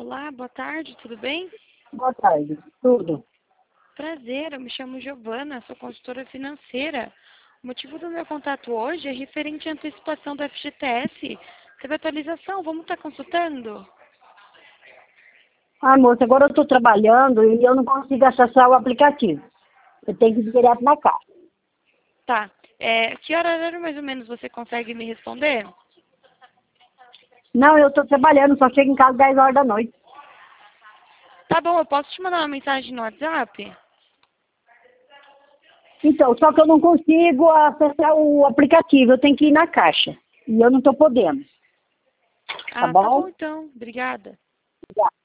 Olá, boa tarde, tudo bem? Boa tarde. Tudo. Prazer, eu me chamo Giovana, sou consultora financeira. O motivo do meu contato hoje é referente à antecipação do FGTS. Teve atualização, vamos estar consultando? Ah, moça, agora eu estou trabalhando e eu não consigo acessar o aplicativo. Eu tenho que ir direto na casa. Tá. Que horário mais ou menos você consegue me responder? Não, eu estou trabalhando, só chego em casa 10 horas da noite. Tá bom, eu posso te mandar uma mensagem no WhatsApp? Então, só que eu não consigo acessar o aplicativo, eu tenho que ir na caixa. E eu não estou podendo. Tá Ah, tá bom? bom então. Obrigada.